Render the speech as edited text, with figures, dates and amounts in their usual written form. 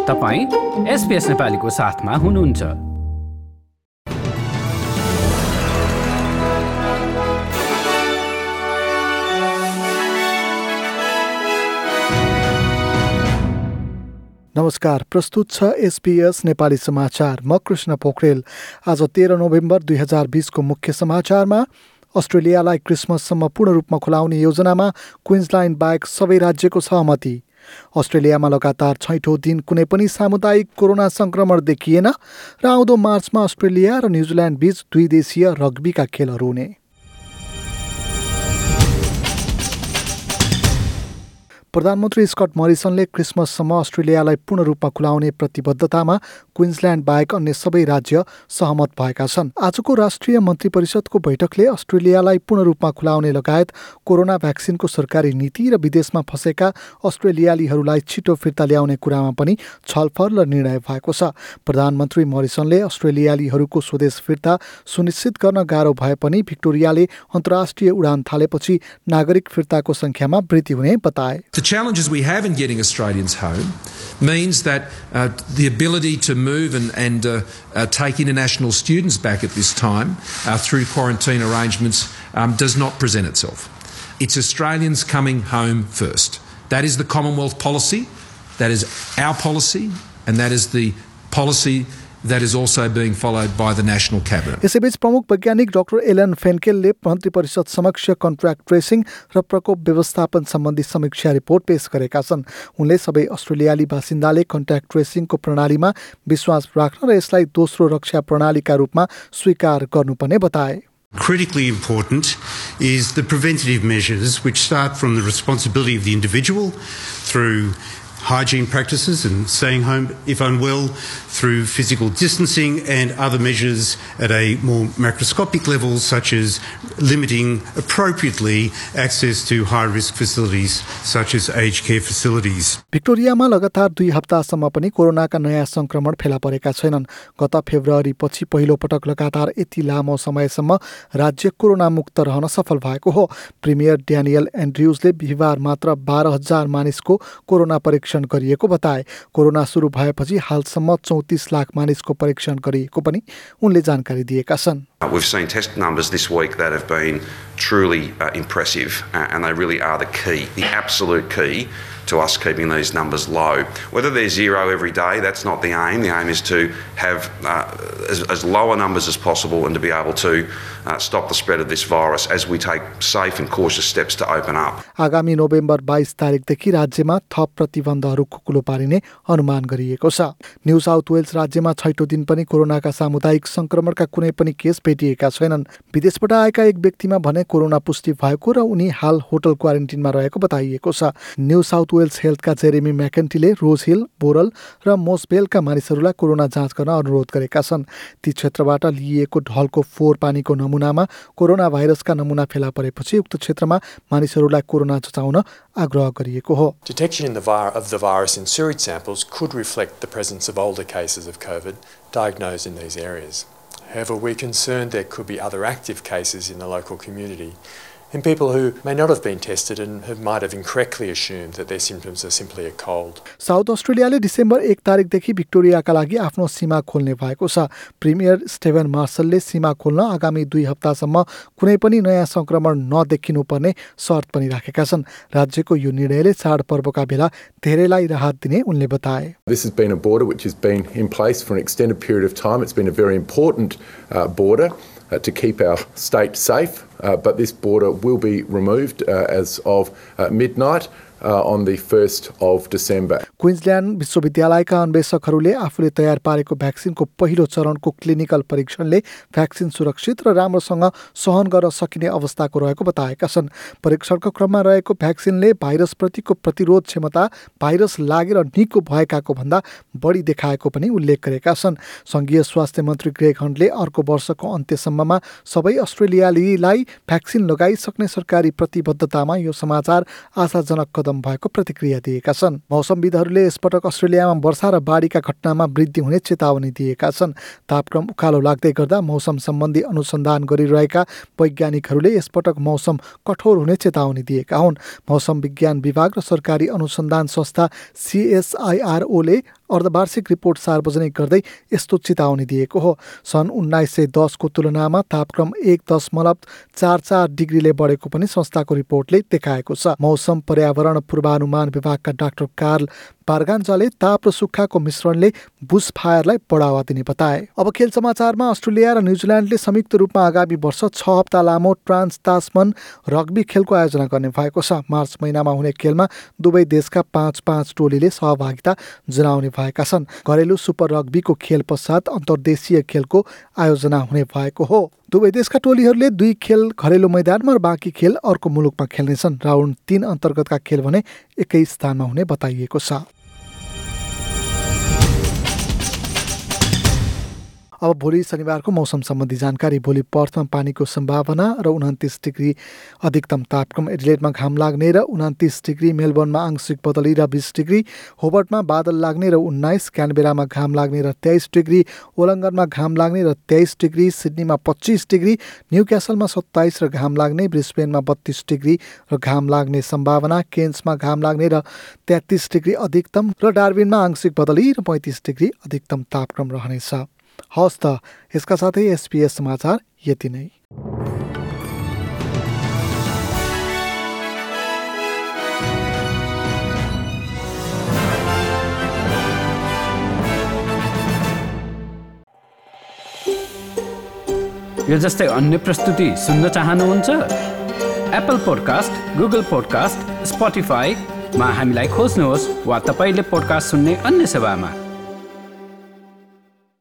तपाईं SBS नेपालीको साथमा हुनुहुन्छ। नमस्कार, प्रस्तुत छ SBS नेपाली समाचार। म कृष्ण पोखरेल। आज 13 नोभेम्बर 2020 को मुख्य समाचारमा अस्ट्रेलियालाई क्रिसमससम्म पूर्ण रूपमा खुलाउने योजनामा क्वीन्सल्यान्ड बाहेक सबै राज्यको सहमति। अस्ट्रेलियामा लगातार 6औं दिन कुनै पनि सामुदायिक कोरोना संक्रमण देखिएन र आउँदो मार्चमा अस्ट्रेलिया र न्युजिल्यान्ड बीच 2 देशीय रग्बीका खेलहरू हुने। प्रधानमन्त्री स्कट मरिसनले क्रिसमससम्म अस्ट्रेलियालाई पूर्ण रूपमा खुलाउने प्रतिबद्धतामा क्वीन्सल्यान्ड बाहेक अन्य सबै राज्य सहमत भएका छन्। आजको राष्ट्रिय मन्त्री परिषदको बैठकले अस्ट्रेलियालाई पूर्ण रूपमा खुलाउने लगायत कोरोना भ्याक्सिनको सरकारी नीति र विदेशमा फँसेका अस्ट्रेलियालीहरूलाई छिटो फिर्ता ल्याउने कुरामा पनि छलफल र निर्णय भएको छ। प्रधानमन्त्री मरिसनले अस्ट्रेलियालीहरूको स्वदेश फिर्ता सुनिश्चित गर्न गाह्रो भए पनि भिक्टोरियाले अन्तर्राष्ट्रिय उडान थालेपछि नागरिक फिर्ताको संख्यामा वृद्धि हुने बताए। The challenges we have in getting Australians home means that the ability to move and take international students back at this time through quarantine arrangements does not present itself. It's Australians coming home first. That is the Commonwealth policy, that is our policy, and that is the policy that is also being followed by the National Cabinet. यसैबीच प्रमुख वैज्ञानिक doctor Elon फेन्केलले मन्त्री परिषद समक्ष contract tracing र प्रकोप व्यवस्थापन सम्बन्धी समीक्षा रिपोर्ट पेश गरेका छन्। उनले सबै अस्ट्रेलियाली बासिन्दाले कन्ट्र्याक्ट ट्रेसिङको प्रणालीमा विश्वास राख्न र यसलाई दोस्रो रक्षा प्रणालीका रूपमा स्वीकार गर्नुपर्ने बताए। Critically important is the preventative measures which start from the responsibility of the individual through hygiene practices and staying home if unwell, through physical distancing and other measures at a more macroscopic level, such as limiting appropriately access to high-risk facilities such as aged care facilities. भिक्टोरियामा लगातार 2 हप्तासम्म पनि कोरोनाका नयाँ संक्रमण फेला परेका छैनन्। गत February पछि पहिलो पटक लगातार यति लामो समयसम्म राज्य कोरोना मुक्त रहन सफल भएको हो। प्रिमियर ड्यानियल एन्ड्रयुजले बिहिबार मात्र 12,000 मानिसको कोरोना परीक्षण गरिएको बताए। कोरोना सुरु भएपछि हालसम्म 34 लाख मानिसको परीक्षण गरिएको पनि उनले जानकारी दिएका छन्। We've seen test numbers this week that have been truly impressive, and they really are the key, the absolute key to us keeping these numbers low. Whether they're zero every day, that's not the aim. The aim is to have as lower numbers as possible and to be able to stop the spread of this virus as we take safe and cautious steps to open up. आगामी November 22 तारिकदेखि राज्यमा थप प्रतिबन्धहरू खुकुलो पारिने अनुमान गरिएको छ। New South Wales राज्यमा 6औं दिन पनि कोरोनाका सामुदायिक संक्रमणका कुनै पनि केस भेटिएका छैनन्। विदेशबाट आएका एक व्यक्तिमा भने कोरोना पुष्टि भएको र उनी हाल होटल क्वारेन्टिनमा रहेको बताइएको छ। न्यू साउथ वेल्स हेल्थका जेरेमी मैकेन्टीले रोज हिल, बोरल र मोसबेलका मानिसहरूलाई कोरोना जाँच गर्न अनुरोध गरेका छन्। ती क्षेत्रबाट लिइएको ढलको फोहोर पानीको नमुनामा कोरोना भाइरसका नमुना फेला परेपछि उक्त क्षेत्रमा मानिसहरूलाई कोरोना जचाउन आग्रह गरिएको हो। Detection of the virus in sewage samples could reflect the presence of older cases of COVID diagnosed in these areas. However, we're concerned there could be other active cases in the local community and people who may not have been tested and might have incorrectly assumed that their symptoms are simply a cold. South अस्ट्रेलियाले December 1 तारिकदेखि भिक्टोरियाका लागि आफ्नो सीमा खोल्ने भएको छ। Premier Steven मार्सलले सीमा खोल्न आगामी 2 हप्तासम्म कुनै पनि नयाँ संक्रमण नदेखिनुपर्ने शर्त पनि राखेका छन्। राज्यको यो निर्णयले चाडपर्वका बेला धेरैलाई राहत दिने उनले बताए। This has been a border which has been in place for an extended period of time. It's been a very important border to keep our state safe, but this border will be removed as of midnight on the 1st of December. Queensland विश्वविद्यालयका अन्वेषकहरूले आफूले तयार पारेको भ्याक्सिनको पहिलो चरणको clinical परीक्षणले vaccine सुरक्षित र राम्रोसँग सहन गर्न सकिने अवस्थाको रहेको बताएका छन्। परीक्षणको क्रममा रहेको भ्याक्सिनले भाइरसप्रतिको प्रतिरोध क्षमता भाइरस लागेर निको भएकाको भन्दा बढी देखाएको पनि उल्लेख गरेका छन्। संघीय स्वास्थ्य मन्त्री ग्रेग हन्टले अर्को वर्षको अन्त्यसम्ममा सबै अस्ट्रेलियालीलाई भ्याक्सिन लगाइसक्ने सरकारी प्रतिबद्धतामा यो समाचार आशाजनक कदम भएको प्रतिक्रिया दिएका छन्। मौसमविदहरूले यसपटक अस्ट्रेलियामा वर्षा र बाढीका घटनामा वृद्धि हुने चेतावनी दिएका छन्। तापक्रम उकालो लाग्दै गर्दा मौसम सम्बन्धी अनुसन्धान गरिरहेका वैज्ञानिकहरूले यसपटक मौसम कठोर हुने चेतावनी दिएका हुन्। मौसम विज्ञान विभाग र सरकारी अनुसन्धान संस्था CSIRO ले अर्धवार्षिक रिपोर्ट सार्वजनिक गर्दै यस्तो चेतावनी दिएको हो। सन् 1910 को तुलनामा तापक्रम 1.44 डिग्रीले बढेको पनि संस्थाको रिपोर्टले देखाएको छ। मौसम पर्यावरण पूर्वानुमान विभागका डाक्टर कार्ल बार्गान्जाले ताप र सुक्खाको मिश्रणले बुश फायरलाई बढावा दिने बताए। अब खेल समाचारमा अस्ट्रेलिया र न्युजिल्यान्डले संयुक्त रूपमा आगामी वर्ष 6 हप्ता लामो ट्रान्स तास्मन रग्बी खेलको आयोजना गर्ने भएको छ। मार्च महिनामा हुने खेलमा दुवै देशका 5-5 टोलीले सहभागिता जनाउने भएका छन्। घरेलु सुपर रग्बीको खेल पश्चात अन्तर्देशीय खेलको आयोजना हुने भएको हो। दुवै देशका टोलीहरूले 2 खेल घरेलु मैदानमा र बाँकी खेल अर्को मुलुकमा खेल्नेछन्। राउन्ड 3 अन्तर्गतका खेल भने एकै स्थानमा हुने बताइएको छ। अब भोलि शनिबारको मौसम सम्बन्धी जानकारी। भोलि पर्थमा पानीको सम्भावना र 29 डिग्री अधिकतम तापक्रम। एडिलेडमा घाम लाग्ने र 29 डिग्री, मेलबर्नमा आंशिक बदली र 20 डिग्री, होबर्टमा बादल लाग्ने र 19, क्यानबेरामा घाम लाग्ने र 23 डिग्री, वोलङ्गनमा घाम लाग्ने र 23 डिग्री, सिडनीमा 25 डिग्री, न्युक्यासलमा 27 र घाम लाग्ने, ब्रिस्बेनमा 32 डिग्री र घाम लाग्ने सम्भावना, केन्समा घाम लाग्ने र 33 डिग्री अधिकतम र डार्विनमा आंशिक बदली र 35 डिग्री अधिकतम तापक्रम रहनेछ। हवस् त, यसका साथै SBS समाचार यति नै। यो जस्तै अन्य प्रस्तुति सुन्न चाहनुहुन्छ? एप्पल पोडकास्ट, गुगल पोडकास्ट, स्पोटिफाईमा हामीलाई खोज्नुहोस् वा तपाईले पोडकास्ट सुन्ने अन्य सेवामा।